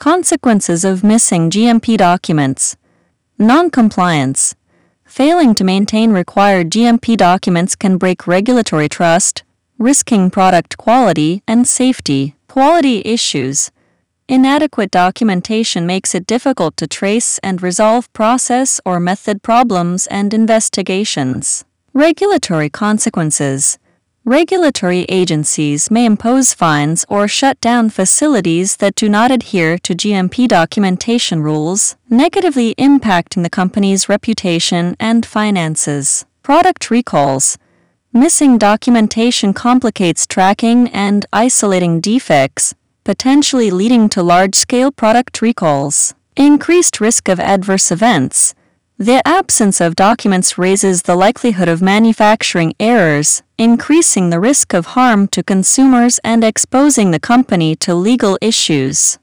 Consequences of missing GMP documents. Non-compliance. Failing to maintain required GMP documents can break regulatory trust, risking product quality and safety. Quality issues. Inadequate documentation makes it difficult to trace and resolve process or method problems and investigations. Regulatory consequences. Regulatory agencies may impose fines or shut down facilities that do not adhere to GMP documentation rules, negatively impacting the company's reputation and finances. Product recalls. Missing documentation complicates tracking and isolating defects, potentially leading to large-scale product recalls. Increased risk of adverse events. The absence of documents raises the likelihood of manufacturing errors, increasing the risk of harm to consumers and exposing the company to legal issues.